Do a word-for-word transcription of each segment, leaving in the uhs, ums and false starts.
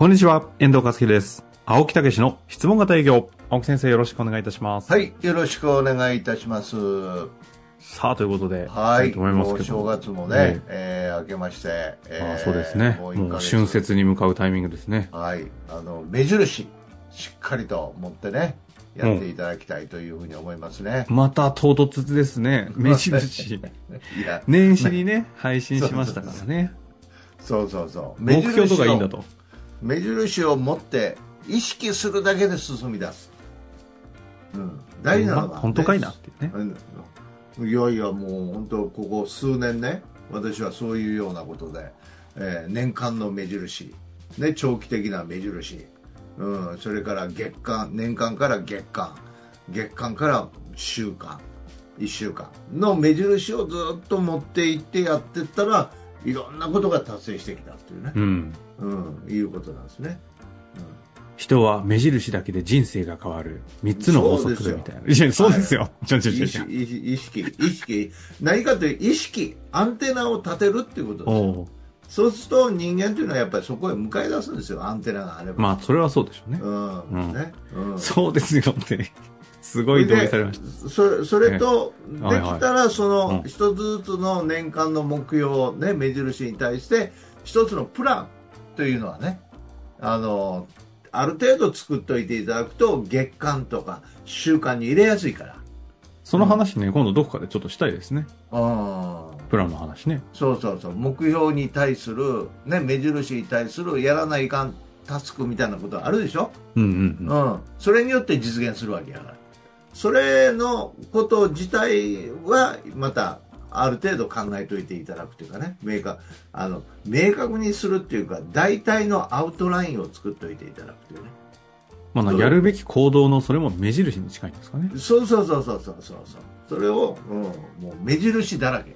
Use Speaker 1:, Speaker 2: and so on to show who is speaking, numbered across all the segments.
Speaker 1: こんにちは、遠藤和樹です。青木武の質問型営業。青木先生、よろしくお願いいたします。
Speaker 2: はい、よろしくお願いいたします。
Speaker 1: さあ、ということで、
Speaker 2: はい、
Speaker 1: と思いますけど
Speaker 2: もう正月もね、えー、えー、明けまして、
Speaker 1: えー、あそうですね。もう
Speaker 2: もう
Speaker 1: 春節に向かうタイミングですね。
Speaker 2: はい、あの目印しっかりと持ってね、やっていただきたいというふうに思いますね。
Speaker 1: また唐突ですね。目印。いや年始にね、配信しましたからね。
Speaker 2: そうそうそう。
Speaker 1: 目標とかいいんだと。
Speaker 2: 目印を持って意識するだけで進み出す。うん、大事なのは、ね、
Speaker 1: 本当かいなってね。
Speaker 2: いやいや、もう本当ここ数年ね、私はそういうようなことで、えー、年間の目印、ね、長期的な目印、うん、それから月間、年間から月間、月間から週間、いっしゅうかんの目印をずっと持っていってやっていったら、いろんなことが達成してきたっていうね、うんうん、いうことなんですね。
Speaker 1: 人は目印だけで人生が変わる三つの法則みたいな。いや、そうですよ。はい、ちょちょちょちょ。
Speaker 2: 意識、意識、何かという意識、アンテナを立てるっていうことですよ。そうすると人間というのはやっぱりそこへ向かい出すんですよ、アンテナがあれば。
Speaker 1: まあ、それはそうでしょうね。うん。うんねうん、そうですよって。すごい同意されました。
Speaker 2: それ、それと、できたらその一つずつの年間の目標、ね、目印に対して一つのプランというのはね、あの、ある程度作っておいていただくと月間とか週間に入れやすいから。
Speaker 1: その話ね、うん、今度どこかでちょっとしたいですね。
Speaker 2: あ
Speaker 1: プランの話ね。
Speaker 2: そうそうそう。目標に対する、ね、目印に対するやらないかんタスクみたいなことあるでしょ。
Speaker 1: うんうんうん。
Speaker 2: うん。それによって実現するわけやから。それのこと自体はまたある程度考えておいていただくというかね、明確、あの、明確にするっていうか、大体のアウトラインを作っておいていただくというね。
Speaker 1: まあ、やるべき行動のそれも目印に近いんですかね。
Speaker 2: そうそうそうそうそうそう。それを、うん、もう目印だらけ。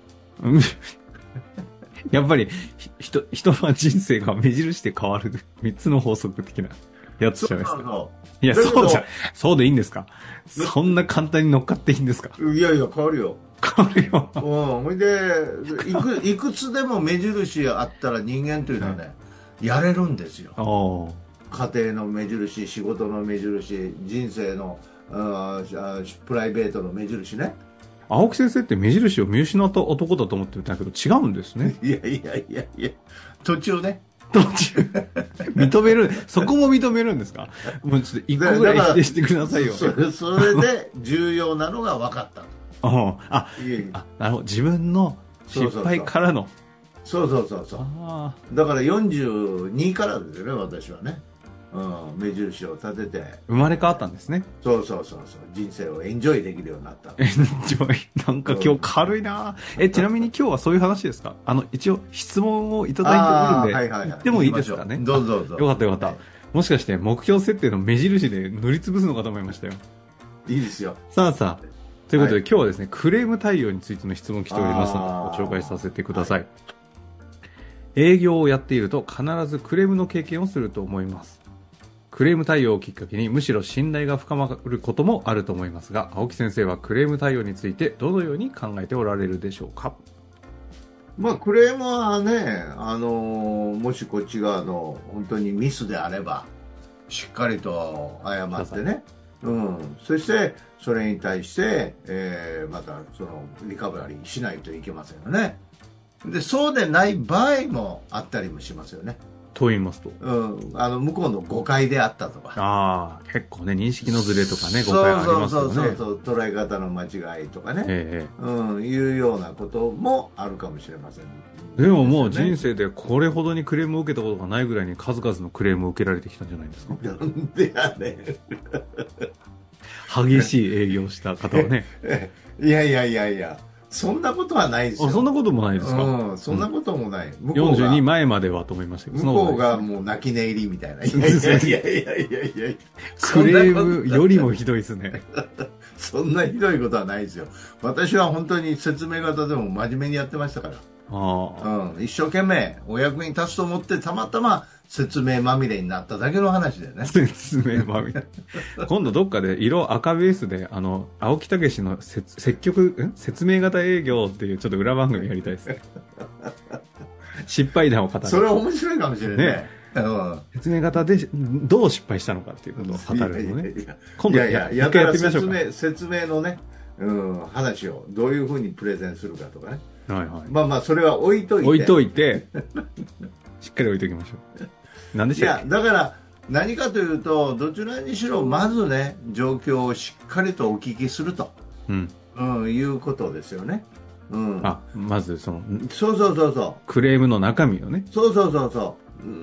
Speaker 1: やっぱり、人、人は人生が目印で変わる三つの法則的なやつじゃないですか。そうそうそう。いや、そうじゃ、そうでいいんですか？そんな簡単に乗っかっていいんですか？
Speaker 2: いやいや、変わるよ。
Speaker 1: 変わるよ。
Speaker 2: うん。ほいで、いく、いくつでも目印あったら人間というのはね、やれるんですよ。家庭の目印、仕事の目印、人生のあプライベートの目印ね。
Speaker 1: 青木先生って目印を見失った男だと思ってたけど違うんですね。
Speaker 2: いやいやいやいや、途中ね。
Speaker 1: 途中認める、そこも認めるんですか？もうちょっと一個ぐらい否定してくださいよ。
Speaker 2: それ、それで重要なのが分かったと。
Speaker 1: ああ、あ、なるほど。自分の失敗からの。
Speaker 2: そうそうそうそう。あだからよんじゅうにからですよね、私はね。うん、目印を立てて。
Speaker 1: 生まれ変わったんですね。
Speaker 2: そうそうそうそう。人生をエンジョイできるようになった。
Speaker 1: エンジョイ。なんか今日軽いな。え、ちなみに今日はそういう話ですか？あの、一応質問をいただいておるんで、はいはいはい、言ってもいいですかね？
Speaker 2: どうぞどうぞ。
Speaker 1: よかったよかった。はい、もしかして目標設定の目印で塗りつぶすのかと思いましたよ。
Speaker 2: いいですよ。
Speaker 1: さあさあ。ということで、はい、今日はですね、クレーム対応についての質問来ておりますので、ご紹介させてください。はい、営業をやっていると必ずクレームの経験をすると思います。クレーム対応をきっかけにむしろ信頼が深まることもあると思いますが、青木先生はクレーム対応についてどのように考えておられるでしょうか？
Speaker 2: まあ、クレームはね、あのー、もしこっち側の本当にミスであれば、しっかりと謝ってね、うん、そしてそれに対して、えー、またそのリカバリーしないといけませんよね。で、そうでない場合もあったりもしますよね。
Speaker 1: と言いますと、
Speaker 2: うん、あの向こうの誤解であったとか、
Speaker 1: ああ、結構ね、認識のズレとかね、誤解ありますよね。
Speaker 2: そうそうそうそう、捉え方の間違いとかね、
Speaker 1: ええ、
Speaker 2: うん、いうようなこともあるかもしれません。
Speaker 1: でももう人生でこれほどにクレームを受けたことがないぐらいに数々のクレームを受けられてきたんじゃないですか？
Speaker 2: なんでやね
Speaker 1: ん。激しい営業した方はね。
Speaker 2: いやいやいやいや。そんなことはないですよ。
Speaker 1: あ、そんなこともないですか？
Speaker 2: うん、そんなこともない。
Speaker 1: うん、よんじゅうにまえまではと思いましたけど、
Speaker 2: 向こうがもう泣き寝入りみたいな。いやいやいやいやいやいや
Speaker 1: クレームよりもひどいですね。
Speaker 2: そんなひどいことはないですよ。私は本当に説明型でも真面目にやってましたから。あ、うん、一生懸命お役に立つと思ってたまたま説明まみれになっただけの話だよね。
Speaker 1: 説明まみれ。今度どっかで色赤ベースで、あの、青木武の積極、ん説明型営業っていうちょっと裏番組やりたいですね。失敗談を語る。
Speaker 2: それ面白いかもしれないね。
Speaker 1: 説明型でどう失敗したのかっていうことを語るのね。今度
Speaker 2: いやいや、
Speaker 1: 一回やってみましょうか。
Speaker 2: 説明、説明のね、うん、話をどういうふうにプレゼンするかとかね。
Speaker 1: はいはい。
Speaker 2: まあまあ、それは置いといて。
Speaker 1: 置いといて、しっかり置いときましょう。何でしたっけ？
Speaker 2: いや、だから、何かというと、どちらにしろ、まずね、状況をしっかりとお聞きすると、
Speaker 1: うん
Speaker 2: うん、いうことですよね。うん。
Speaker 1: あ、まずその、
Speaker 2: そうそうそうそう。
Speaker 1: クレームの中身をね。
Speaker 2: そうそうそうそう。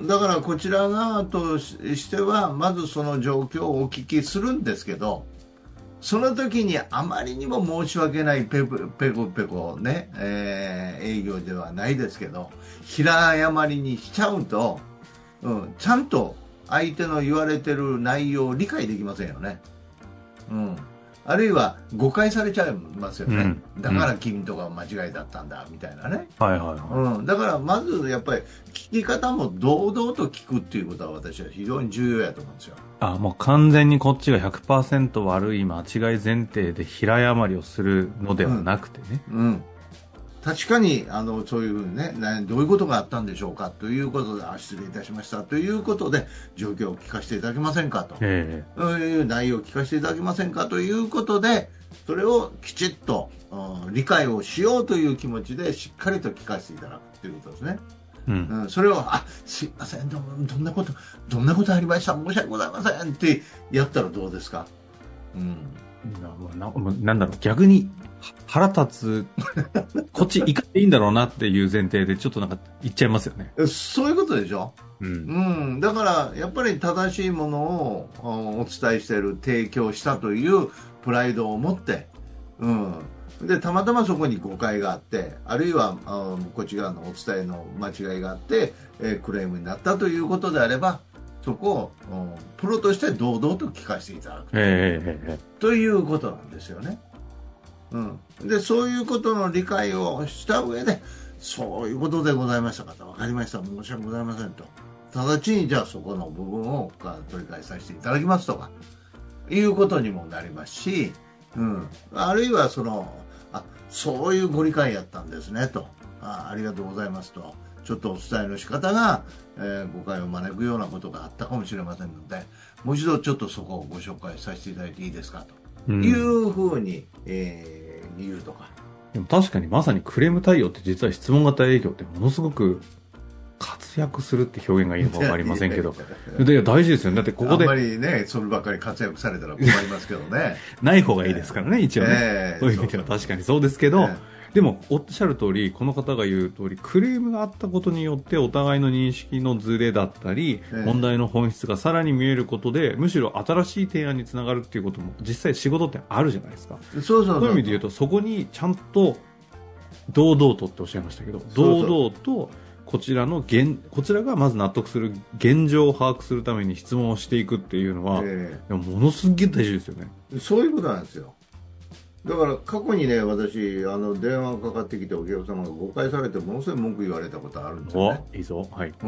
Speaker 2: だからこちら側としてはまずその状況をお聞きするんですけど、その時にあまりにも申し訳ないペコペコペコね、えー、営業ではないですけど平謝りにしちゃうと、うん、ちゃんと相手の言われてる内容を理解できませんよね。うん、あるいは誤解されちゃいますよね、うん、だから君とか間違いだったんだみたいなね、
Speaker 1: はいはいはい、
Speaker 2: うん、だからまずやっぱり聞き方も堂々と聞くっていうことは私は非常に重要やと思うんですよ。
Speaker 1: あ、もう完全にこっちが ひゃくパーセント 悪い間違い前提で平謝りをするのではなくてね、
Speaker 2: うん、うん、確かにあのそういうふうにね、どういうことがあったんでしょうかということで、あ、失礼いたしましたということで状況を聞かせていただけませんかと、えー、そういう内容を聞かせていただけませんかということで、それをきちっと、うん、理解をしようという気持ちでしっかりと聞かせていただくということですね。うんうん、それを、あ、すいません、ど、どんなこと、どんなことありました、申し訳ございませんってやったらどうですか。うん。
Speaker 1: な、な、なんだろう、逆に腹立つ、こっち行かっていいんだろうなっていう前提でちょっとなんか言っちゃいますよね。
Speaker 2: そういうことでしょ。うん。うん。だから、やっぱり正しいものをお伝えしている、提供したというプライドを持って、うん。でたまたまそこに誤解があって、あるいはあこっち側のお伝えの間違いがあって、えー、クレームになったということであれば、そこをプロとして堂々と聞かせていただく、えー、ということなんですよね、うん、でそういうことの理解をした上で、そういうことでございましたかと、分かりました、申し訳ございませんと、直ちにじゃあそこの部分を取り返させていただきますとかいうことにもなりますし、うん、あるいはそのあそういうご理解やったんですねと、 あ, ありがとうございますと、ちょっとお伝えの仕方が、えー、誤解を招くようなことがあったかもしれませんので、もう一度ちょっとそこをご紹介させていただいていいですかというふうに、えー、言うとか。
Speaker 1: でも確かにまさにクレーム対応って実は質問型営業ってものすごく活躍するって表現がいいのか分かりませんけどで大事ですよね。だってここで
Speaker 2: あんまりねそればっかり活躍されたら困りますけどね
Speaker 1: ない方がいいですからね、一応ね、えー、そういう意味では確かにそうですけど、えー、でもおっしゃる通り、この方が言う通りクレームがあったことによってお互いの認識のズレだったり、えー、問題の本質がさらに見えることで、むしろ新しい提案につながるっていうことも実際仕事ってあるじゃないですか。
Speaker 2: そうそうそうそう、
Speaker 1: そういう意味で言うと、そこにちゃんと堂々とっておっしゃいましたけど、堂々とこちらの現こちらがまず納得する現状を把握するために質問をしていくっていうのは、えー、ものすげえ大事ですよね。
Speaker 2: そういうことなんですよ。だから過去にね、私あの電話がかかってきてお客様が誤解されてものすごい文句言われたことあるんですよね。
Speaker 1: おいいぞ、はい。
Speaker 2: うん。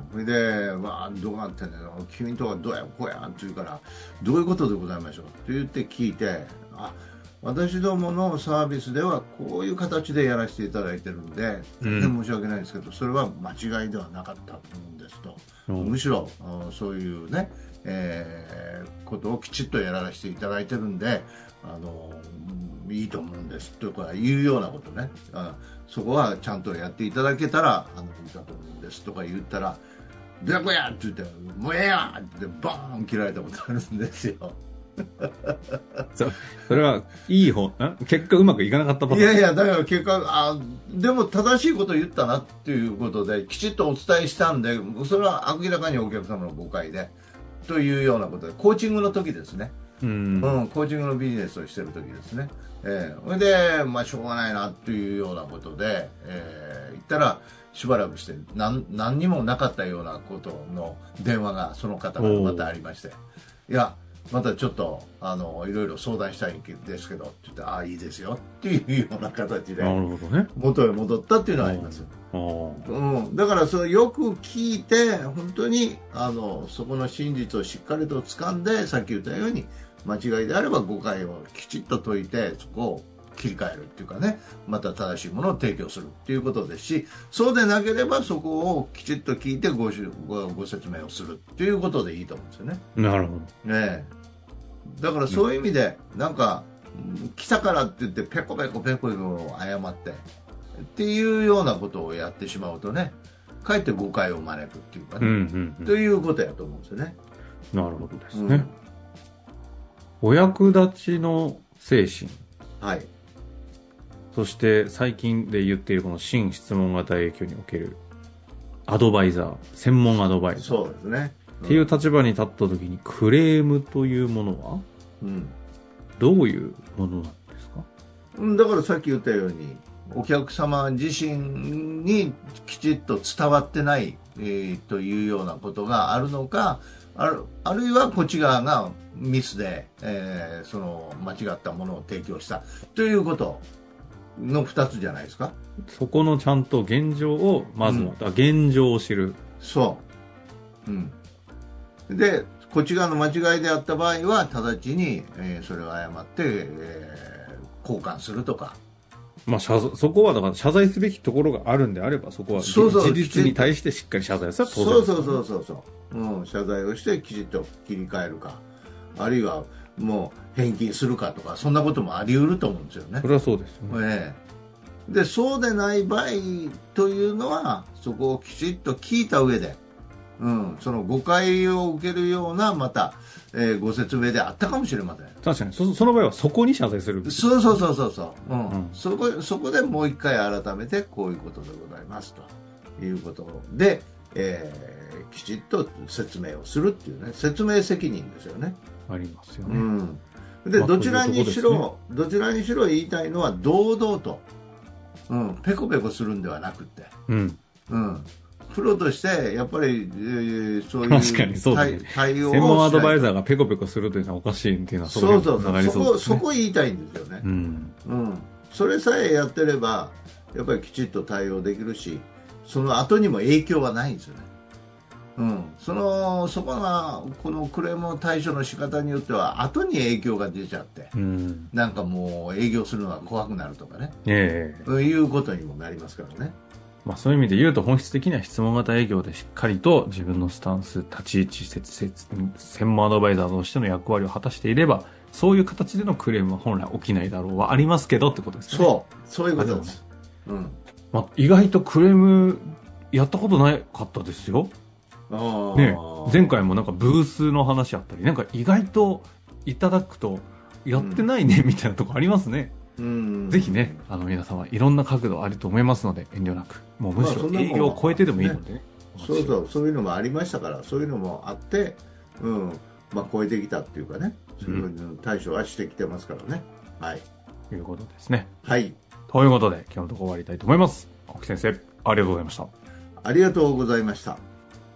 Speaker 2: それで、まあ、どうなってんだよ、君とはどうやこうやって言うから、どういうことでございましょうって言って聞いて、あ、私どものサービスではこういう形でやらせていただいてるんで、全然申し訳ないんですけど、それは間違いではなかったんですと、うん、むしろそういうね、えー、ことをきちっとやらせていただいてるんで、あのいいと思うんですとかいうようなことね、あ、そこはちゃんとやっていただけたらあのいいかと思うんですとか言ったら、どやこやって言ってもうええやってバーン切られたことあるんですよ
Speaker 1: そ, それはいい方、結果うまくいかなかったパターン。
Speaker 2: いやいや、だから結果、あ、でも正しいことを言ったなっていうことできちっとお伝えしたんで、それは明らかにお客様の誤解でというようなことで、コーチングの時ですね、うん、うん、コーチングのビジネスをしてる時ですね、えー、それで、まあ、しょうがないなっていうようなことで、えー、言ったらしばらくして何、何にもなかったようなことの電話がその方からまたありまして、いやまたちょっとあのいろいろ相談したいんですけどって言って、ああいいですよっていうような形で元へ戻ったっていうのがあります。うん、だからそれよく聞いて、本当にあのそこの真実をしっかりと掴んで、さっき言ったように間違いであれば誤解をきちっと解いて、そこを切り替えるっていうかね、また正しいものを提供するっていうことですし、そうでなければそこをきちっと聞いて ご, ご, ご説明をするっていうことでいいと思うんですよね。
Speaker 1: なるほど、
Speaker 2: ね、だからそういう意味で、なんか来たからって言ってペコペコペコペコ謝ってっていうようなことをやってしまうとね、かえって誤解を招くっていうかね、うんうんうん、ということやと思うんですよね。
Speaker 1: なるほどですね、うん、お役立ちの精神、
Speaker 2: はい、
Speaker 1: そして最近で言っているこの新質問型影響におけるアドバイザー、専門アドバイザー、
Speaker 2: そうですね、
Speaker 1: うん、っていう立場に立った時にクレームというものは、うん、どういうものなんですか？
Speaker 2: だからさっき言ったようにお客様自身にきちっと伝わってない、えー、というようなことがあるのか、ある、あるいはこっち側がミスで、えー、その間違ったものを提供したということのふたつじゃないですか。
Speaker 1: そこのちゃんと現状をまずは、うん、現状を知る。
Speaker 2: そう、うん、でこっち側の間違いであった場合は直ちに、えー、それを謝って、えー、交換するとか、
Speaker 1: まあ、謝そこはだから謝罪すべきところがあるんであれば、そこは事実に対してしっかり謝罪する。
Speaker 2: そうそうそうそうそう、うん、謝罪をしてきちっと切り替えるか、あるいはもう返金するかとか、そんなこともあり得ると思うんですよね。
Speaker 1: それはそうですよね、
Speaker 2: ええ、でそうでない場合というのはそこをきちっと聞いた上で、うん、その誤解を受けるようなまた、えー、ご説明であったかもしれません。
Speaker 1: 確かに そ, その場合はそこに謝罪する。
Speaker 2: そうそうそうそうそう、うんうん、そこそこでもう一回改めてこういうことでございますということで、えー、きちっと説明をするっていうね、説明責任ですよね。
Speaker 1: ありますよね、
Speaker 2: うん、で、まあ、どちらにしろ、ね、どちらにしろ言いたいのは堂々と、うん、ペコペコするんではなくて、うんうん、プロとしてやっぱり、えー、そういう
Speaker 1: 確かにそうだ、ね、対応を専門アドバイザーがペコペコするというのはおかしいっていうのは、
Speaker 2: そうそうそう、そこそこ言いたいんですよね、うんうん、それさえやってればやっぱりきちっと対応できるし、その後にも影響はないんですよね。うん、そのそこがこのクレームの対処の仕方によっては後に影響が出ちゃって、うん、なんかもう営業するのが怖くなるとかね、えー、そういうことにもなりますからね。
Speaker 1: まあ、そういう意味で言うと本質的には質問型営業でしっかりと自分のスタンス、立ち位置、専門アドバイザーとしての役割を果たしていれば、そういう形でのクレームは本来起きないだろうはありますけどってことですね。
Speaker 2: そうそういうことです、
Speaker 1: うんまあ、意外とクレームやったことなかったですよ。あね、前回もなんかブースの話あったり、なんか意外といただくとやってないねみたいなとこありますね、うん、ぜひね、あの皆様いろんな角度あると思いますので遠慮なく、もうむしろ営業を超えてでもいいのでね、
Speaker 2: まあ、そ, ねそうそうそういうのもありましたから、そういうのもあって、うんまあ、超えてきたっていうかね、そういう対処はしてきてますからね、うん、はい、
Speaker 1: ということですね。
Speaker 2: はい、
Speaker 1: ということで今日のところ終わりたいと思います。青木先生、ありがとうございました。
Speaker 2: ありがとうございました。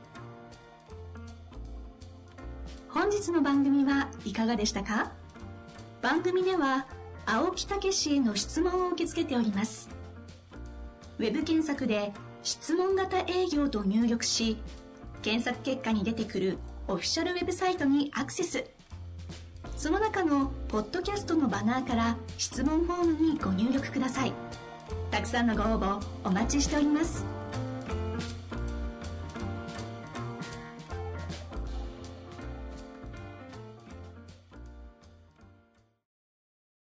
Speaker 3: 本日の番組はいかがでしたか？番組では青木武氏への質問を受け付けております。ウェブ検索で質問型営業と入力し、検索結果に出てくるオフィシャルウェブサイトにアクセス。その中のポッドキャストのバナーから質問フォームにご入力ください。たくさんのご応募お待ちしております。